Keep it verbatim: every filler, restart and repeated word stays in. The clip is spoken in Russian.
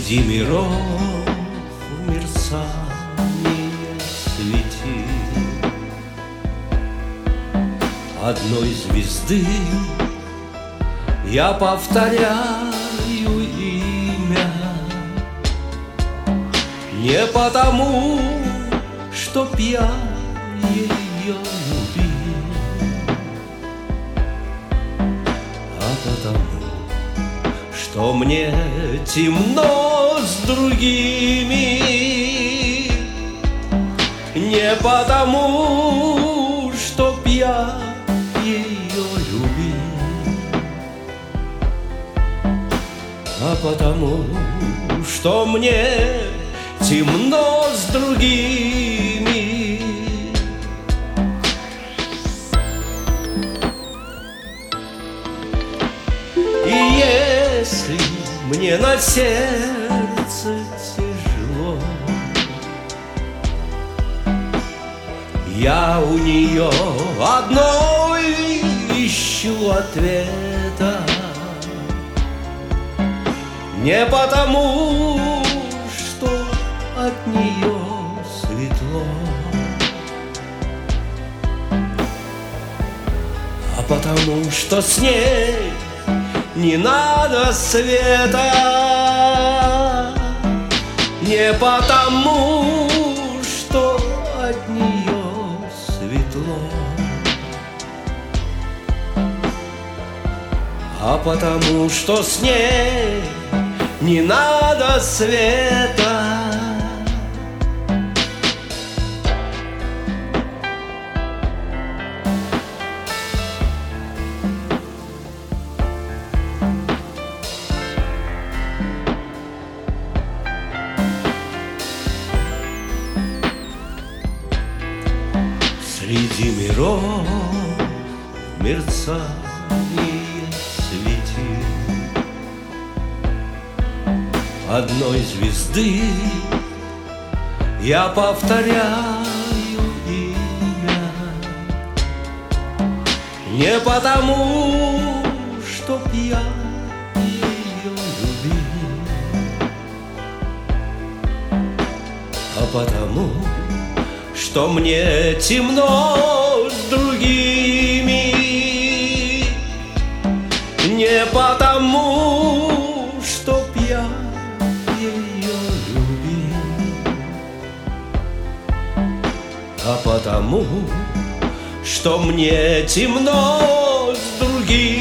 Среди миров мерцание свети одной звезды. Я повторяю имя не потому, чтоб я ее любил, а потому, что мне темно с другими. Не потому, чтоб я ее любил, а потому, что мне темно с другими. И если мне на сердце тяжело, я у нее одной ищу ответа. Не потому, что от нее светло, а потому, что с ней не надо света. Не потому, что от нее светло, а потому, что с ней не надо света. Среди миров мерцание свети одной звезды. Я повторяю имя не потому, чтоб я ее любил, а потому, что мне темно с другими. Не потому, чтоб я ее любил, а потому, что мне темно с другими.